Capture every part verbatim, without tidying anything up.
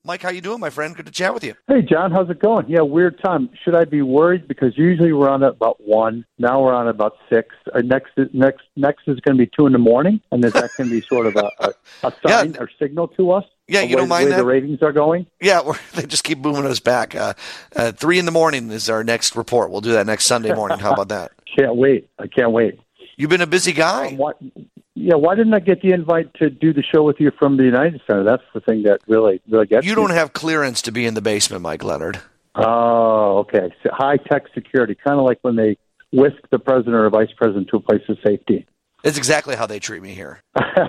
Mike, how you doing, my friend? Good to chat with you. Hey, John, how's it going? Yeah, weird time. Should I be worried? Because usually we're on at about one. Now we're on at about six. Our next, next, next is going to be two in the morning, and is that going to be sort of a, a, a sign Yeah. or signal to us? Yeah, you way, don't mind way that? the ratings are going? Yeah, we're, they just keep moving us back. Uh, uh, three in the morning is our next report. We'll do that next Sunday morning. How about that? Can't wait. I can't wait. You've been a busy guy. Um, what, yeah, why didn't I get the invite to do the show with you from the United Center? That's the thing that really, really gets You me. don't have clearance to be in the basement, Mike Leonard. Oh, okay. So high-tech security, kind of like when they whisk the president or vice president to a place of safety. It's exactly how they treat me here.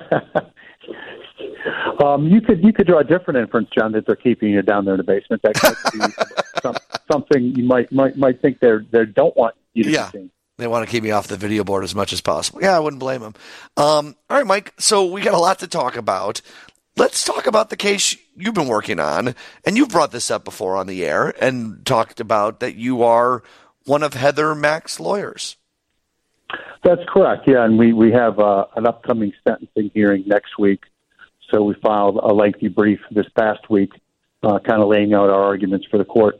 um, you could you could draw a different inference, John, that they're keeping you down there in the basement. That could be some, something you might might might think they they don't want you to Yeah. be seen. They want to keep me off the video board as much as possible. Yeah, I wouldn't blame them. Um, all right, Mike, so we got a lot to talk about. Let's talk about the case you've been working on, and you've brought this up before on the air and talked about that you are one of Heather Mack's lawyers. That's correct, yeah, and we, we have uh, an upcoming sentencing hearing next week, so we filed a lengthy brief this past week, uh, kind of laying out our arguments for the court.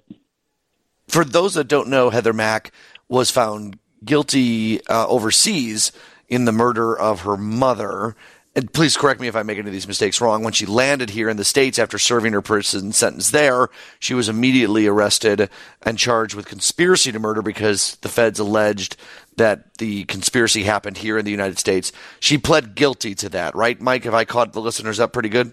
For those that don't know, Heather Mack was found guilty uh, overseas in the murder of her mother. And please correct me if I make any of these mistakes wrong. When she landed here in the States after serving her prison sentence there, she was immediately arrested and charged with conspiracy to murder because the feds alleged that the conspiracy happened here in the United States. She pled guilty to that, right, Mike? Have I caught the listeners up pretty good?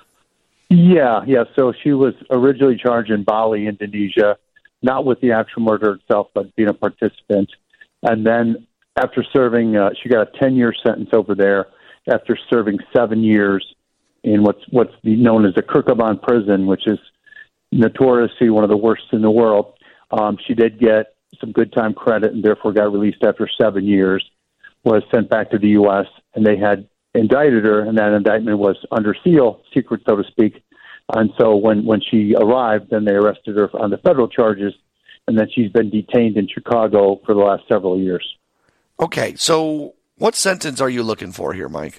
Yeah, yeah. So she was originally charged in Bali, Indonesia, not with the actual murder itself, but being a participant. And then after serving, uh, she got a ten-year sentence over there after serving seven years in what's what's known as the Kirkaban prison, which is notoriously one of the worst in the world. Um, she did get some good time credit and therefore got released after seven years, was sent back to the U S, and they had indicted her, and that indictment was under seal, secret, so to speak. And so when, when she arrived, then they arrested her on the federal charges, and then she's been detained in Chicago for the last several years. Okay, so what sentence are you looking for here, Mike?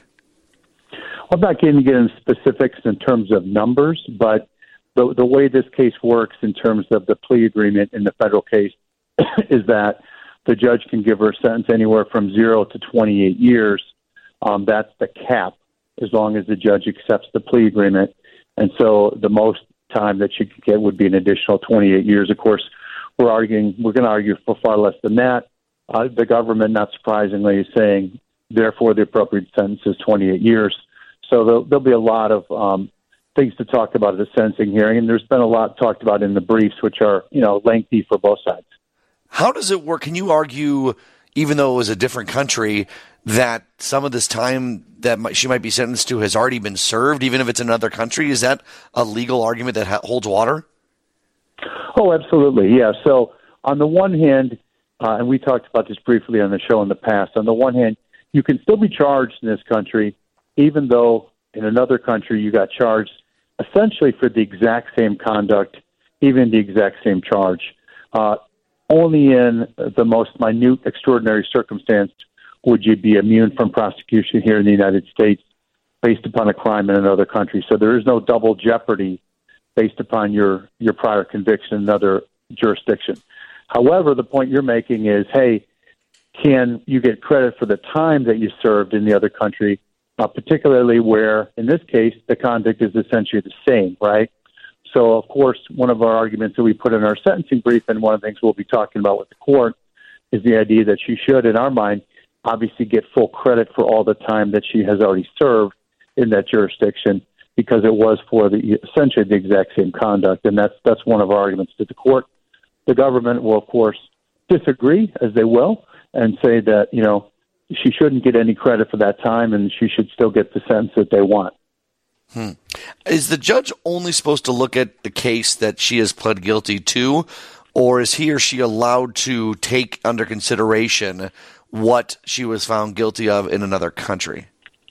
I'm not going to get into specifics in terms of numbers, but the, the way this case works in terms of the plea agreement in the federal case is that the judge can give her a sentence anywhere from zero to twenty-eight years. Um, that's the cap, as long as the judge accepts the plea agreement. And so the most time that she could get would be an additional twenty-eight years. Of course, we're arguing, we're going to argue for far less than that. Uh, the government, not surprisingly, is saying, therefore, the appropriate sentence is twenty-eight years. So there'll, there'll be a lot of um, things to talk about at the sentencing hearing, and there's been a lot talked about in the briefs, which are, you know, lengthy for both sides. How does it work? Can you argue, even though it was a different country, that some of this time that she might be sentenced to has already been served, even if it's another country? Is that a legal argument that ha- holds water? Oh, absolutely, yeah. So on the one hand, uh, and we talked about this briefly on the show in the past, on the one hand, you can still be charged in this country, even though in another country you got charged essentially for the exact same conduct, even the exact same charge. Uh, only in the most minute, extraordinary circumstance would you be immune from prosecution here in the United States based upon a crime in another country. So there is no double jeopardy based upon your, your prior conviction in another jurisdiction. However, the point you're making is, hey, can you get credit for the time that you served in the other country, uh, particularly where, in this case, the conduct is essentially the same, right? So, of course, one of our arguments that we put in our sentencing brief, and one of the things we'll be talking about with the court, is the idea that she should, in our mind, obviously get full credit for all the time that she has already served in that jurisdiction, because it was for the essentially the exact same conduct, and that's that's one of our arguments to the court. The government will, of course, disagree, as they will, and say that, you know, she shouldn't get any credit for that time, and she should still get the sentence that they want. Hmm. Is the judge only supposed to look at the case that she has pled guilty to, or is he or she allowed to take under consideration what she was found guilty of in another country?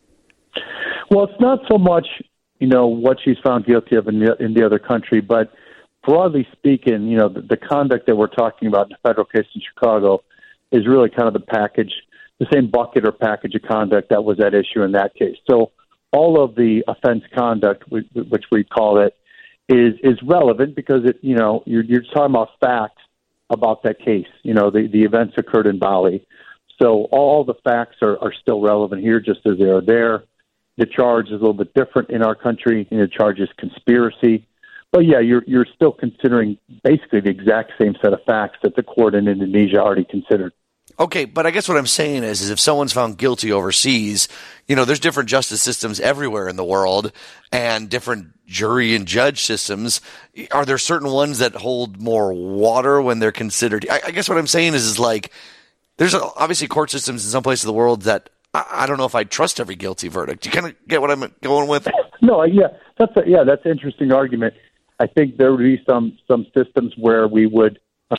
Well, it's not so much, you know, what she's found guilty of in the, in the other country, but broadly speaking, you know, the, the conduct that we're talking about in the federal case in Chicago is really kind of the package, the same bucket or package of conduct that was at issue in that case. So all of the offense conduct, which we call it, is is relevant because it you know you're you're talking about facts about that case. You know, the the events occurred in Bali, so all the facts are, are still relevant here, just as they are there. The charge is a little bit different in our country. You know, the charge is conspiracy, but yeah, you're you're still considering basically the exact same set of facts that the court in Indonesia already considered. Okay, but I guess what I'm saying is, is if someone's found guilty overseas, you know, there's different justice systems everywhere in the world and different jury and judge systems. Are there certain ones that hold more water when they're considered? I, I guess what I'm saying is, is like, there's obviously court systems in some places of the world that I, I don't know if I trust every guilty verdict. You kind of get what I'm going with? No, yeah, that's a, yeah, that's an interesting argument. I think there would be some, some systems where we would. Uh,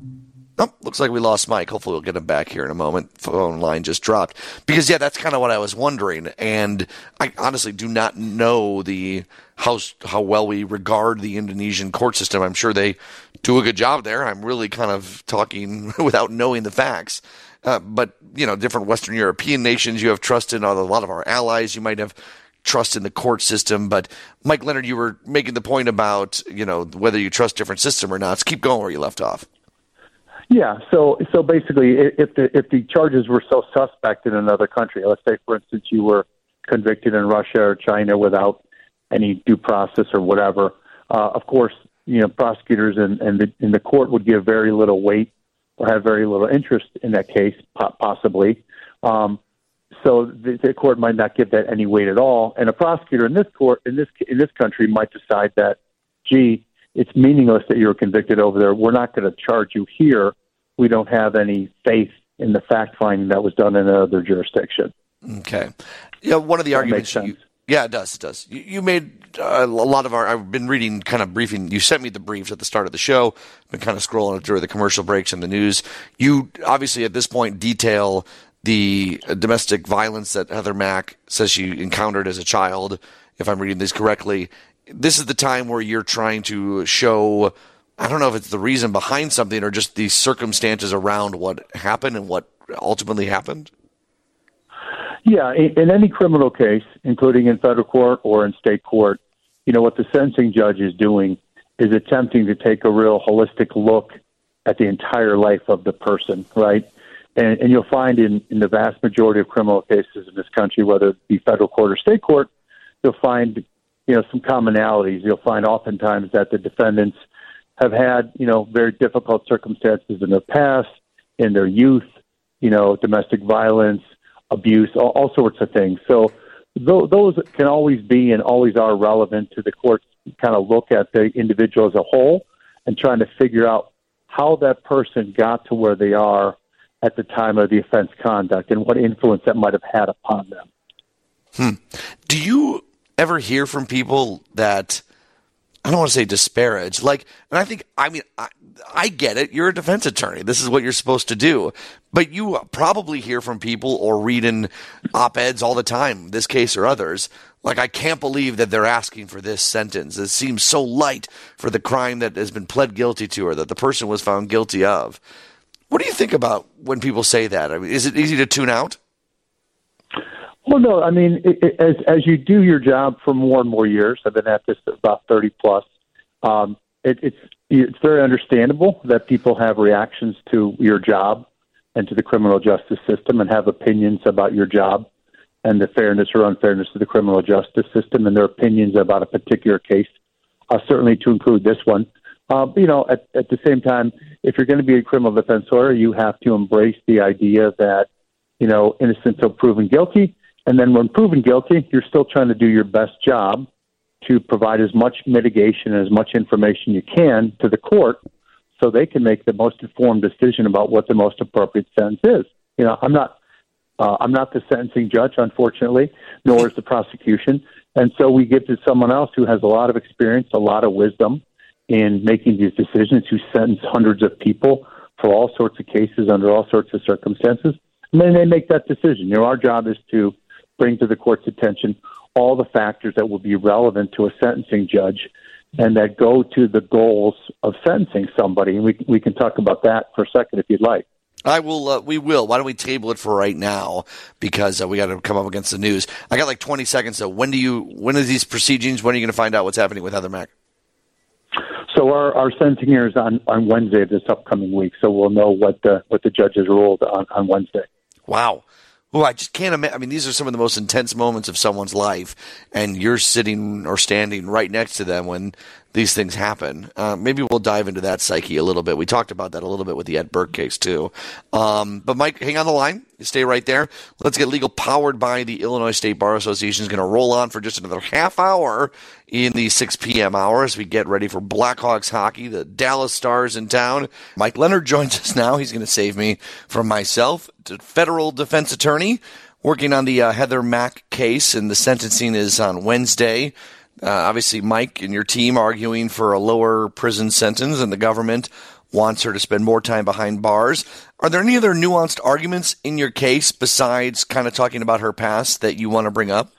Oh, looks like we lost Mike. Hopefully we'll get him back here in a moment. Phone line just dropped. Because, yeah, that's kind of what I was wondering. And I honestly do not know the how, how well we regard the Indonesian court system. I'm sure they do a good job there. I'm really kind of talking without knowing the facts. Uh, but, you know, different Western European nations you have trust in. A lot of our allies you might have trust in the court system. But, Mike Leonard, you were making the point about, you know, whether you trust different system or not. So keep going where you left off. Yeah, so so basically, if the if the charges were so suspect in another country, let's say, for instance, you were convicted in Russia or China without any due process or whatever, uh, of course, you know, prosecutors and and the, and the court would give very little weight or have very little interest in that case, possibly. Um, so the, the court might not give that any weight at all, and a prosecutor in this court in this in this country might decide that, gee, it's meaningless that you were convicted over there. We're not going to charge you here. We don't have any faith in the fact finding that was done in another jurisdiction. Okay. Yeah, one of the that arguments. Makes sense. You, yeah, it does. It does. You, you made uh, a lot of our. I've been reading, kind of briefing. You sent me the briefs at the start of the show. Been kind of scrolling through the commercial breaks and the news. You obviously at this point detail the uh, domestic violence that Heather Mack says she encountered as a child. If I'm reading this correctly. This is the time where you're trying to show, I don't know if it's the reason behind something or just the circumstances around what happened and what ultimately happened? Yeah, in, in any criminal case, including in federal court or in state court, you know, what the sentencing judge is doing is attempting to take a real holistic look at the entire life of the person, right? And, and you'll find in, in the vast majority of criminal cases in this country, whether it be federal court or state court, you'll find you know, some commonalities. You'll find oftentimes that the defendants have had, you know, very difficult circumstances in their past, in their youth, you know, domestic violence, abuse, all, all sorts of things. So th- those can always be and always are relevant to the court's kind of look at the individual as a whole and trying to figure out how that person got to where they are at the time of the offense conduct and what influence that might have had upon them. Hmm. Do you ever hear from people that, I don't want to say disparage, like, and I think, I mean, I, I get it. You're a defense attorney. This is what you're supposed to do. But you probably hear from people or read in op-eds all the time, this case or others, like, I can't believe that they're asking for this sentence. It seems so light for the crime that has been pled guilty to or that the person was found guilty of. What do you think about when people say that? I mean, is it easy to tune out? Well, no, I mean, it, it, as as you do your job for more and more years, I've been at this about thirty plus. Um, it, it's it's very understandable that people have reactions to your job and to the criminal justice system, and have opinions about your job and the fairness or unfairness of the criminal justice system, and their opinions about a particular case. Uh, certainly, to include this one. Uh, you know, at, at the same time, if you're going to be a criminal defense lawyer, you have to embrace the idea that, you know, innocent until proven guilty. And then when proven guilty, you're still trying to do your best job to provide as much mitigation and as much information you can to the court so they can make the most informed decision about what the most appropriate sentence is. You know, I'm not uh, I'm not the sentencing judge, unfortunately, nor is the prosecution. And so we give to someone else who has a lot of experience, a lot of wisdom in making these decisions, who sentence hundreds of people for all sorts of cases under all sorts of circumstances. And then they make that decision. You know, our job is to bring to the court's attention all the factors that will be relevant to a sentencing judge and that go to the goals of sentencing somebody. And we we can talk about that for a second if you'd like. I will. Uh, we will. Why don't we table it for right now because uh, we got to come up against the news. I got like twenty seconds. So when do you? When are these proceedings? When are you going to find out what's happening with Heather Mack? So our, our sentencing here is on, on Wednesday of this upcoming week, so we'll know what the what the judges ruled on, on Wednesday. Wow. Well, I just can't imagine. I mean, these are some of the most intense moments of someone's life, and you're sitting or standing right next to them when these things happen. Uh, maybe we'll dive into that psyche a little bit. We talked about that a little bit with the Ed Burke case, too. Um, but, Mike, hang on the line. Stay right there. Let's Get Legal, powered by the Illinois State Bar Association, is going to roll on for just another half hour in the six p.m. hour as we get ready for Blackhawks hockey, the Dallas Stars in town. Mike Leonard joins us now. He's going to save me from myself, federal defense attorney, working on the uh, Heather Mack case, and the sentencing is on Wednesday. Uh, obviously, Mike and your team arguing for a lower prison sentence, and the government wants her to spend more time behind bars. Are there any other nuanced arguments in your case besides kind of talking about her past that you want to bring up?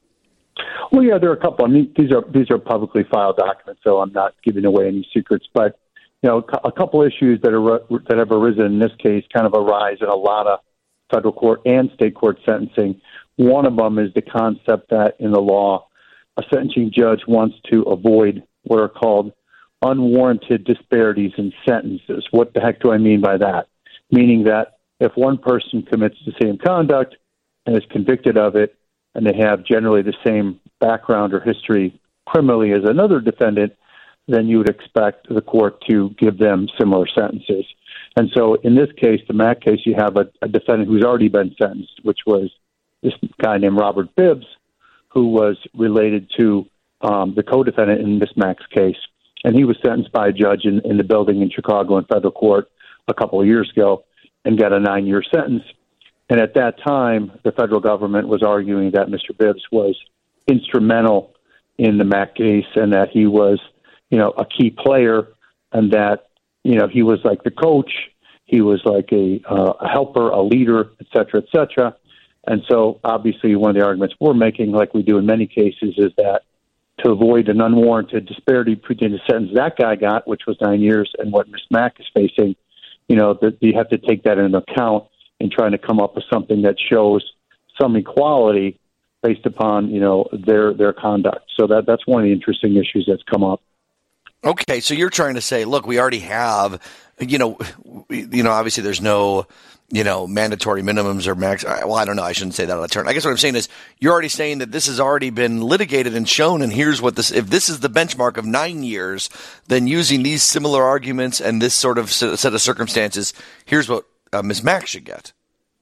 Well, yeah, there are a couple. I mean, these are these are publicly filed documents, so I'm not giving away any secrets. But you know, a couple issues that are that have arisen in this case kind of arise in a lot of federal court and state court sentencing. One of them is the concept that in the law, a sentencing judge wants to avoid what are called unwarranted disparities in sentences. What the heck do I mean by that? Meaning that if one person commits the same conduct and is convicted of it, and they have generally the same background or history criminally as another defendant, then you would expect the court to give them similar sentences. And so in this case, the Mack case, you have a, a defendant who's already been sentenced, which was this guy named Robert Bibbs, who was related to um, the co-defendant in Miss Mack's case. And he was sentenced by a judge in, in the building in Chicago in federal court a couple of years ago and got a nine-year sentence. And at that time, the federal government was arguing that Mister Bibbs was instrumental in the Mack case and that he was, you know, a key player and that, you know, he was like the coach, he was like a, uh, a helper, a leader, et cetera, et cetera. And so obviously one of the arguments we're making, like we do in many cases, is that to avoid an unwarranted disparity between the sentence that guy got, which was nine years, and what Miss Mack is facing, you know, that you have to take that into account in trying to come up with something that shows some equality based upon, you know, their their conduct. So that that's one of the interesting issues that's come up. Okay, so you're trying to say, look, we already have, you know, you know, obviously there's no, you know, mandatory minimums or max. Well, I don't know. I shouldn't say that on a turn. I guess what I'm saying is you're already saying that this has already been litigated and shown, and here's what this, if this is the benchmark of nine years, then using these similar arguments and this sort of set of circumstances, here's what uh, Miz Mack should get.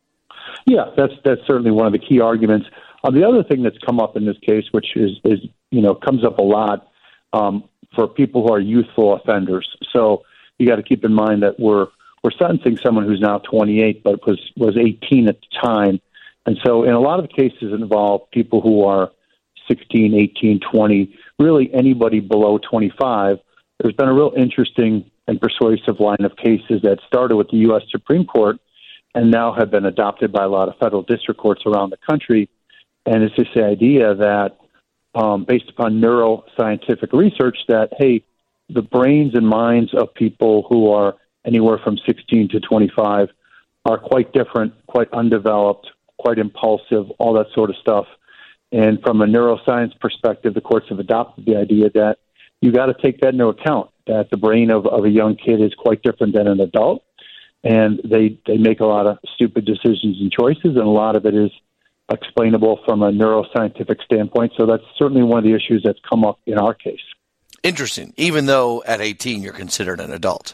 Yeah, that's that's certainly one of the key arguments. Uh, the other thing that's come up in this case, which is, is you know, comes up a lot um, for people who are youthful offenders. So you got to keep in mind that we're we're sentencing someone who's now twenty-eight, but was was eighteen at the time. And so in a lot of the cases involve people who are sixteen, eighteen, twenty, really anybody below twenty-five. There's been a real interesting and persuasive line of cases that started with the U S Supreme Court and now have been adopted by a lot of federal district courts around the country. And it's this idea that um, based upon neuroscientific research that, hey, the brains and minds of people who are anywhere from sixteen to twenty-five are quite different, quite undeveloped, quite impulsive, all that sort of stuff. And from a neuroscience perspective, the courts have adopted the idea that you got to take that into account, that the brain of, of a young kid is quite different than an adult. And they, they make a lot of stupid decisions and choices, and a lot of it is explainable from a neuroscientific standpoint. So that's certainly one of the issues that's come up in our case. Interesting. Even though at eighteen you're considered an adult.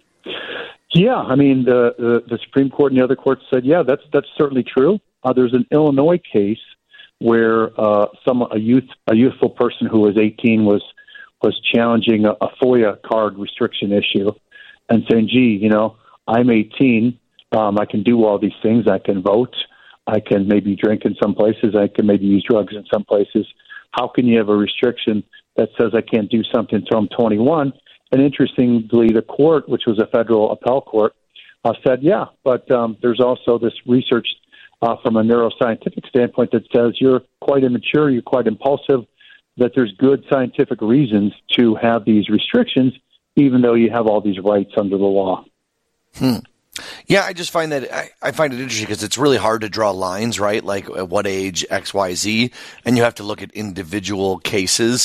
Yeah, I mean, the, the, the Supreme Court and the other courts said, yeah, that's that's certainly true. Uh, there's an Illinois case where uh, some a youth a youthful person who was eighteen was was challenging a, a FOIA card restriction issue and saying, gee, you know, I'm eighteen, um, I can do all these things, I can vote, I can maybe drink in some places, I can maybe use drugs in some places. How can you have a restriction that says I can't do something until I'm twenty-one? And interestingly, the court, which was a federal appellate court, uh, said, yeah, but um, there's also this research uh, from a neuroscientific standpoint that says you're quite immature, you're quite impulsive, that there's good scientific reasons to have these restrictions, even though you have all these rights under the law. Hmm. Yeah, I just find that I, I find it interesting because it's really hard to draw lines, right? Like at what age X, Y, Z, and you have to look at individual cases.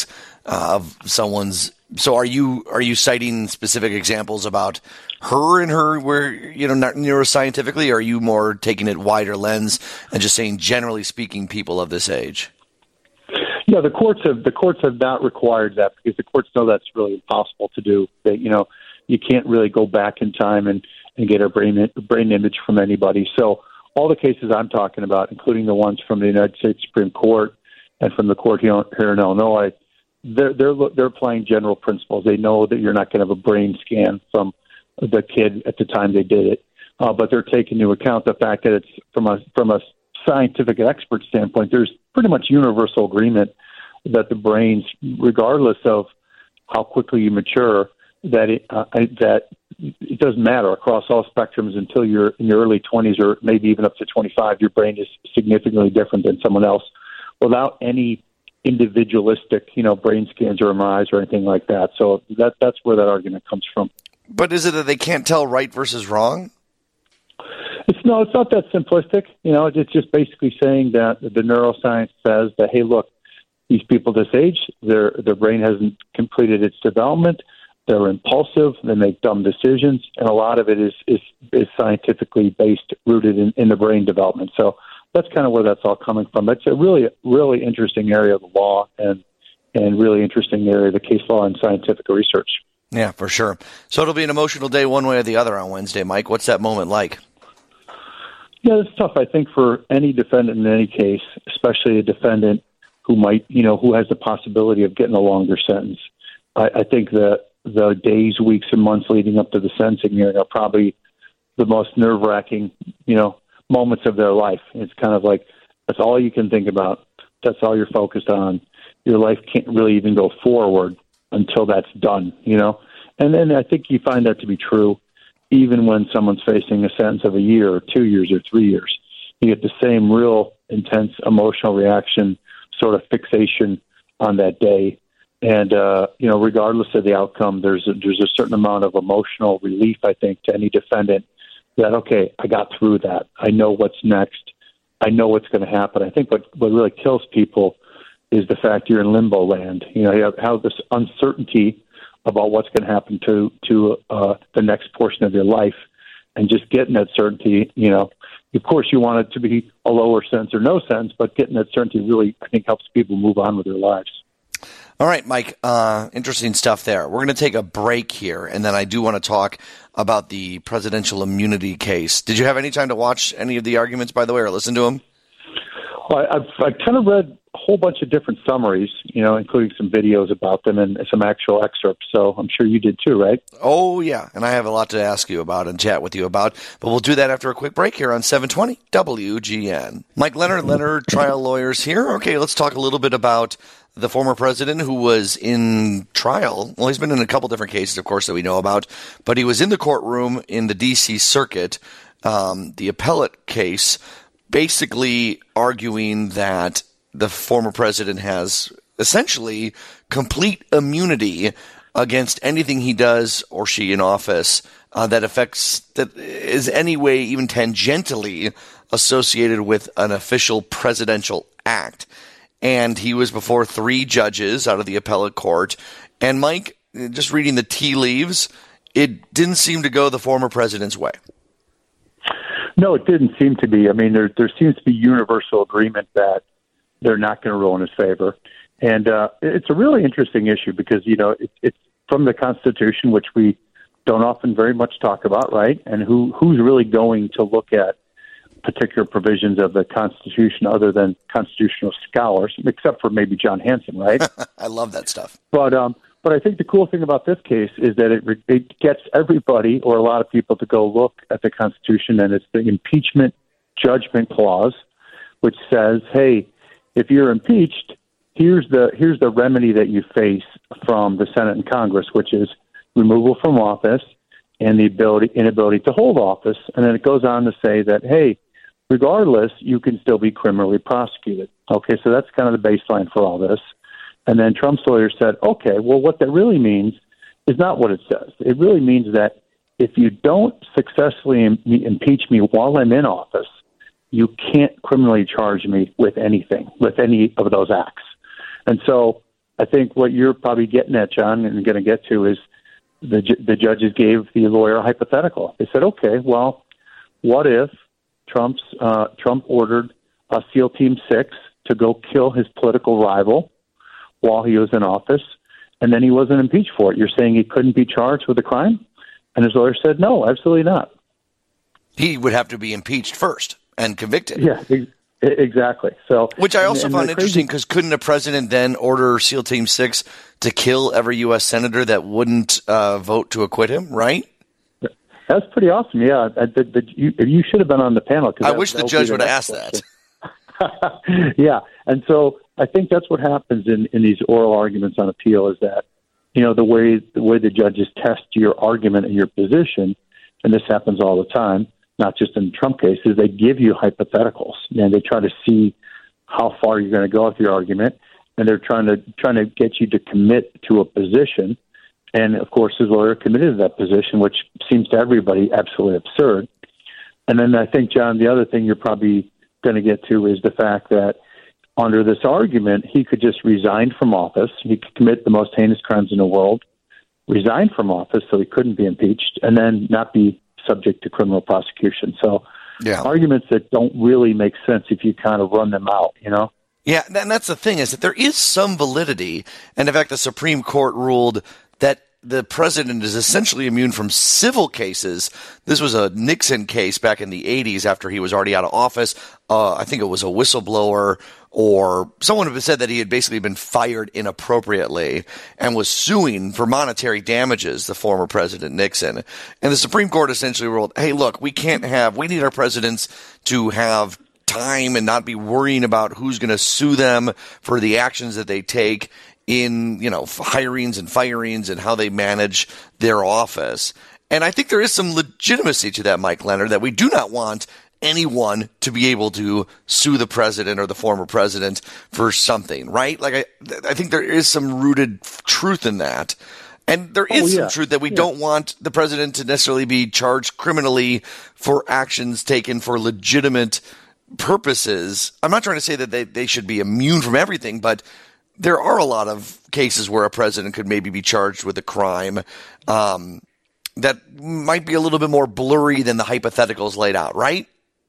uh, of someone's. So are you are you citing specific examples about her and her where, you know, not neuroscientifically, or are you more taking it wider lens and just saying, generally speaking, people of this age? Yeah, the courts have the courts have not required that because the courts know that's really impossible to do. That, you know, you can't really go back in time and, and get a brain brain image from anybody. So all the cases I'm talking about, including the ones from the United States Supreme Court and from the court here, here in Illinois, they're they're they're applying general principles. They know that you're not going to have a brain scan from the kid at the time they did it, uh, but they're taking into account the fact that it's from a from a scientific expert standpoint. There's pretty much universal agreement that the brains, regardless of how quickly you mature, that it uh, that it doesn't matter across all spectrums until you're in your early twenties or maybe even up to twenty-five. Your brain is significantly different than someone else, without any individualistic, you know, brain scans or M R Is or anything like that. So that that's where that argument comes from. But is it that they can't tell right versus wrong? It's no, it's not that simplistic. You know, it's just basically saying that the neuroscience says that, hey, look, these people this age, their their brain hasn't completed its development. They're impulsive. They make dumb decisions, and a lot of it is is, is scientifically based, rooted in, in the brain development. So that's kind of where that's all coming from. It's a really, really interesting area of the law and and really interesting area of the case law and scientific research. Yeah, for sure. So it'll be an emotional day one way or the other on Wednesday, Mike. What's that moment like? Yeah, it's tough, I think, for any defendant in any case, especially a defendant who might, you know, who has the possibility of getting a longer sentence. I, I think that the days, weeks, and months leading up to the sentencing hearing are probably the most nerve-wracking, you know, moments of their life. It's kind of like that's all you can think about. That's all you're focused on. Your life can't really even go forward until that's done, you know. And then I think you find that to be true even when someone's facing a sentence of a year or two years or three years. You get the same real intense emotional reaction, sort of fixation on that day. And, uh, you know, regardless of the outcome, there's a, there's a certain amount of emotional relief, I think, to any defendant that, okay, I got through that. I know what's next. I know what's going to happen. I think what, what really kills people is the fact you're in limbo land. You know, you have, have this uncertainty about what's going to happen to, to uh, the next portion of your life. And just getting that certainty, you know, of course you want it to be a lower sentence or no sentence, but getting that certainty really, I think, helps people move on with their lives. All right, Mike, uh, interesting stuff there. We're going to take a break here, and then I do want to talk about the presidential immunity case. Did you have any time to watch any of the arguments, by the way, or listen to them? Well, I've, I've kind of read a whole bunch of different summaries, you know, including some videos about them and some actual excerpts. So I'm sure you did too, right? Oh, yeah. And I have a lot to ask you about and chat with you about. But we'll do that after a quick break here on seven twenty W G N. Mike Leonard, Leonard Trial Lawyers here. Okay, let's talk a little bit about the former president who was in trial. Well, he's been in a couple different cases, of course, that we know about. But he was in the courtroom in the D C Circuit, um, the appellate case, basically arguing that the former president has essentially complete immunity against anything he does or she in office uh, that affects, that is any way even tangentially associated with an official presidential act. And he was before three judges out of the appellate court. And Mike, just reading the tea leaves, it didn't seem to go the former president's way. No, it didn't seem to be. I mean, there there seems to be universal agreement that they're not going to rule in his favor. And uh, it's a really interesting issue because, you know, it, it's from the Constitution, which we don't often very much talk about, right? And who who's really going to look at particular provisions of the Constitution other than constitutional scholars, except for maybe John Hanson, right? I love that stuff. But um, but I think the cool thing about this case is that it it gets everybody or a lot of people to go look at the Constitution, and it's the impeachment judgment clause, which says, hey, if you're impeached, here's the here's the remedy that you face from the Senate and Congress, which is removal from office and the ability inability to hold office. And then it goes on to say that, hey, regardless, you can still be criminally prosecuted. Okay, so that's kind of the baseline for all this. And then Trump's lawyer said, okay, well, what that really means is not what it says. It really means that if you don't successfully im- impeach me while I'm in office, you can't criminally charge me with anything, with any of those acts. And so I think what you're probably getting at, John, and going to get to is the the judges gave the lawyer a hypothetical. They said, okay, well, what if Trump's uh, Trump ordered uh, SEAL Team Six to go kill his political rival while he was in office, and then he wasn't impeached for it? You're saying he couldn't be charged with a crime? And his lawyer said, no, absolutely not. He would have to be impeached first and convicted. Yeah, exactly. So, which I also and, and found the interesting, because couldn't a president then order SEAL Team Six to kill every U S senator that wouldn't uh, vote to acquit him? Right? That's pretty awesome. Yeah, the, the, you, you should have been on the panel. I that, wish the judge would have asked that. Yeah, and so I think that's what happens in, in these oral arguments on appeal is that, you know, the way the way the judges test your argument and your position, and this happens all the time, not just in Trump cases, they give you hypotheticals, and they try to see how far you're going to go with your argument, and they're trying to trying to get you to commit to a position. And of course, his lawyer committed to that position, which seems to everybody absolutely absurd. And then I think, John, the other thing you're probably going to get to is the fact that under this argument, he could just resign from office. He could commit the most heinous crimes in the world, resign from office so he couldn't be impeached, and then not be subject to criminal prosecution. So yeah. Arguments that don't really make sense if you kind of run them out, you know? Yeah, and that's the thing, is that there is some validity. And in fact, the Supreme Court ruled that the president is essentially immune from civil cases. This was a Nixon case back in the eighties after he was already out of office. Uh, I think it was a whistleblower, or someone who said that he had basically been fired inappropriately and was suing for monetary damages the former President Nixon. And the Supreme Court essentially ruled, hey, look, we can't have, we need our presidents to have time and not be worrying about who's going to sue them for the actions that they take in, you know, hirings and firings and how they manage their office. And I think there is some legitimacy to that, Mike Leonard, that we do not want anyone to be able to sue the president or the former president for something, right? Like, I, I think there is some rooted truth in that. And there is oh, yeah. some truth that we yeah. don't want the president to necessarily be charged criminally for actions taken for legitimate purposes. I'm not trying to say that they, they should be immune from everything, but there are a lot of cases where a president could maybe be charged with a crime um, that might be a little bit more blurry than the hypotheticals laid out, right?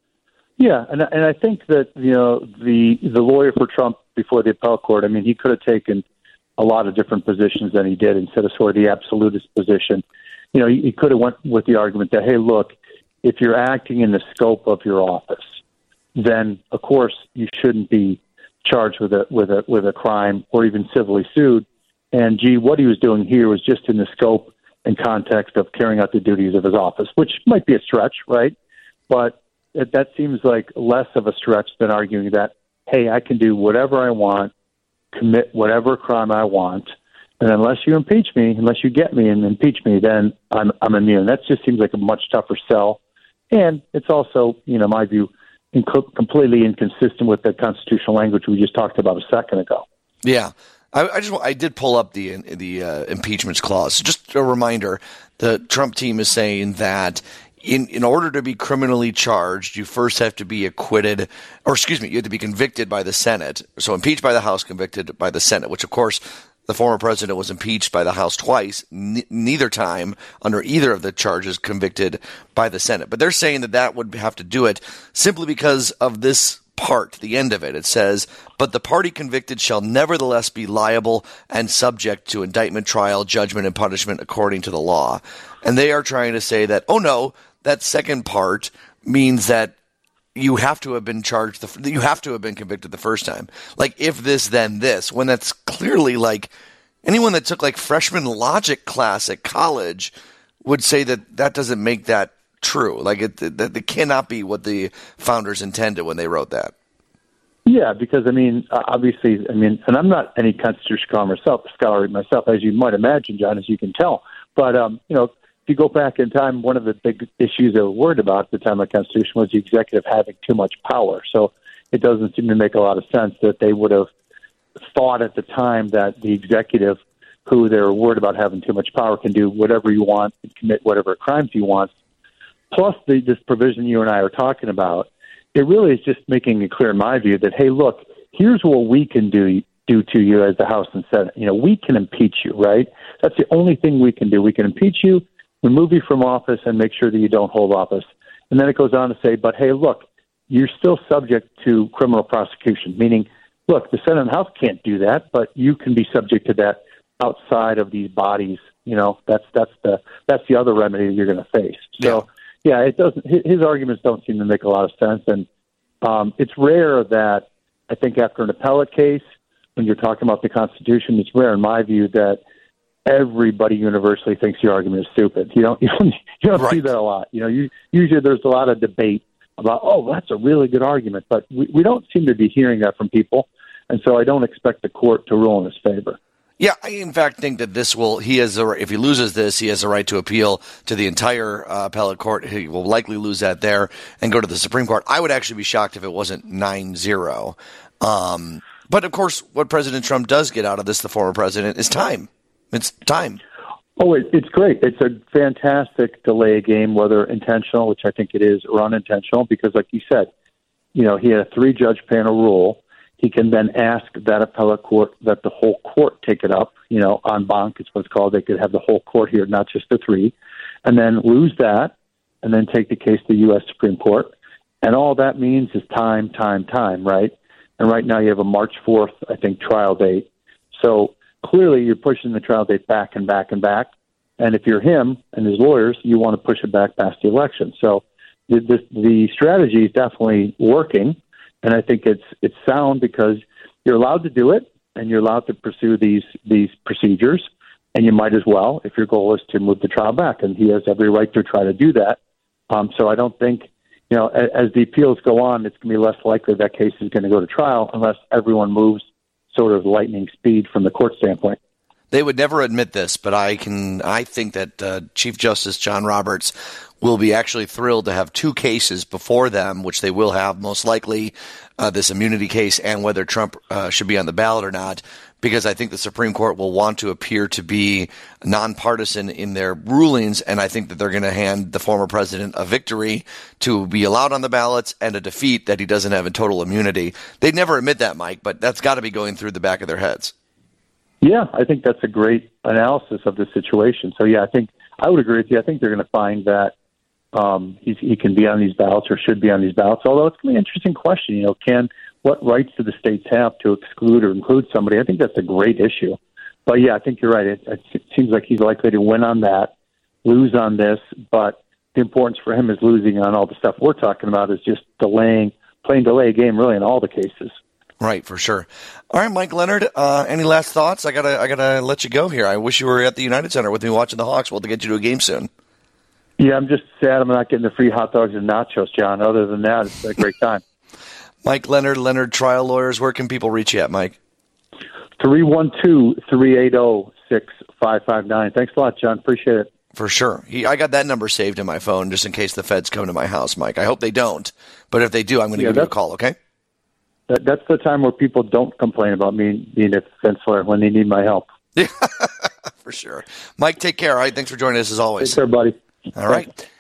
Yeah, and and I think that, you know, the the lawyer for Trump before the appellate court, I mean, he could have taken a lot of different positions than he did instead of sort of the absolutist position. You know, he, he could have went with the argument that, hey, look, if you're acting in the scope of your office, then of course you shouldn't be charged with a with a with a crime or even civilly sued. And gee, what he was doing here was just in the scope and context of carrying out the duties of his office, which might be a stretch, right? But it, that seems like less of a stretch than arguing that, hey, I can do whatever I want, commit whatever crime I want, and unless you impeach me, unless you get me and impeach me, then I'm I'm immune. That just seems like a much tougher sell. And it's also, you know, my view, inc- completely inconsistent with the constitutional language we just talked about a second ago. Yeah. I, I just I did pull up the the uh, impeachments clause. Just a reminder, the Trump team is saying that in in order to be criminally charged, you first have to be acquitted, or excuse me, you have to be convicted by the Senate. So impeached by the House, convicted by the Senate, which of course the former president was impeached by the House twice, n- neither time under either of the charges convicted by the Senate. But they're saying that that would have to do it simply because of this part, the end of it. It says, but the party convicted shall nevertheless be liable and subject to indictment, trial, judgment, and punishment according to the law. And they are trying to say that, oh no, that second part means that you have to have been charged, the, you have to have been convicted the first time. Like, if this, then this, when that's clearly like anyone that took like freshman logic class at college would say that that doesn't make that true. Like, it, that it cannot be what the founders intended when they wrote that. Yeah, because I mean, obviously, I mean, and I'm not any constitutional scholar myself, scholar myself, as you might imagine, John, as you can tell. But um, you know, if you go back in time, one of the big issues they were worried about at the time of the Constitution was the executive having too much power. So it doesn't seem to make a lot of sense that they would have thought at the time that the executive, who they were worried about having too much power, can do whatever you want and commit whatever crimes you want. Plus, the, this provision you and I are talking about, it really is just making it clear in my view that, hey, look, here's what we can do do to you as the House and Senate. You know, we can impeach you, right? That's the only thing we can do. We can impeach you, remove you from office, and make sure that you don't hold office. And then it goes on to say, but hey, look, you're still subject to criminal prosecution, meaning, look, the Senate and House can't do that, but you can be subject to that outside of these bodies. You know, that's that's the that's the other remedy that you're going to face. So, yeah, it doesn't. His arguments don't seem to make a lot of sense, and um, it's rare that I think after an appellate case, when you're talking about the Constitution, it's rare, in my view, that everybody universally thinks your argument is stupid. You don't you don't, you don't right. see that a lot. You know, you, usually there's a lot of debate about, oh, that's a really good argument, but we, we don't seem to be hearing that from people, and so I don't expect the court to rule in his favor. Yeah, I in fact think that this will, he has, a, if he loses this, he has a right to appeal to the entire uh, appellate court. He will likely lose that there and go to the Supreme Court. I would actually be shocked if it wasn't nine zero. Um, but of course, what President Trump does get out of this, the former president, is time. It's time. Oh, it, it's great. It's a fantastic delay game, whether intentional, which I think it is, or unintentional, because like you said, you know, he had a three-judge panel rule. He can then ask that appellate court that the whole court take it up, you know, en banc is what's called. They could have the whole court here, not just the three, and then lose that, and then take the case to the U S Supreme Court. And all that means is time, time, time, right? And right now you have a March fourth, I think, trial date. So clearly you're pushing the trial date back and back and back. And if you're him and his lawyers, you want to push it back past the election. So the, the, the strategy is definitely working. And I think it's it's sound because you're allowed to do it and you're allowed to pursue these these procedures. And you might as well, if your goal is to move the trial back. And he has every right to try to do that. Um, so I don't think, you know, as, as the appeals go on, it's going to be less likely that case is going to go to trial unless everyone moves sort of lightning speed from the court standpoint. They would never admit this, but I can. I think that uh, Chief Justice John Roberts will be actually thrilled to have two cases before them, which they will have most likely, uh, this immunity case and whether Trump uh, should be on the ballot or not, because I think the Supreme Court will want to appear to be nonpartisan in their rulings, and I think that they're going to hand the former president a victory to be allowed on the ballots and a defeat that he doesn't have in total immunity. They'd never admit that, Mike, but that's got to be going through the back of their heads. Yeah, I think that's a great analysis of the situation. So, yeah, I think I would agree with you. I think they're going to find that um, he's, he can be on these ballots or should be on these ballots, although it's going to be an interesting question. You know, can what rights do the states have to exclude or include somebody? I think that's a great issue. But, yeah, I think you're right. It, it seems like he's likely to win on that, lose on this, but the importance for him is losing on all the stuff we're talking about is just delaying, playing delay game really in all the cases. Right, for sure. All right, Mike Leonard, uh, any last thoughts? I gotta, I gotta let you go here. I wish you were at the United Center with me watching the Hawks. We'll have to get you to a game soon. Yeah, I'm just sad I'm not getting the free hot dogs and nachos, John. Other than that, it's a great time. Mike Leonard, Leonard Trial Lawyers, where can people reach you at, Mike? three one two, three eight zero, six five five nine. Thanks a lot, John. Appreciate it. For sure. He, I got that number saved in my phone just in case the feds come to my house, Mike. I hope they don't. But if they do, I'm going to yeah, give you a call, okay? That, that's the time where people don't complain about me being a defense lawyer when they need my help. Yeah, for sure. Mike, take care. All right, thanks for joining us as always. Take care, buddy. All right.